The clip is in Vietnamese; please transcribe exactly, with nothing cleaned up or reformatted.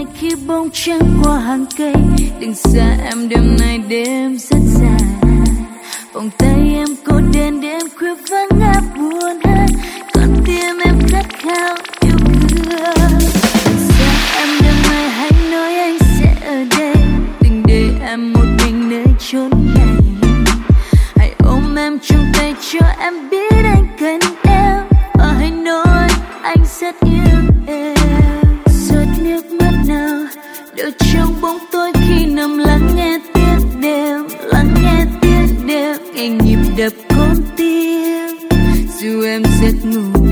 dài khi bóng trắng qua hàng cây. Đừng xa em đêm nay đêm rất dài. Vòng tay em cô đơn đêm khuya vắng ngáp buồn hơn. Con tim em khát khao yêu thương. Đừng xa em đêm nay hãy nói anh sẽ ở đây. Đừng để em một mình nơi chốn này. Hãy ôm em trong tay cho em biết anh cần em. Và hãy nói anh rất yêu em. Giọt nước mắt nào đều trong bóng tối khi nằm lắng nghe tiếng đêm, lắng nghe tiếng đêm nghe nhịp đập con tim. Dù em rất ngủ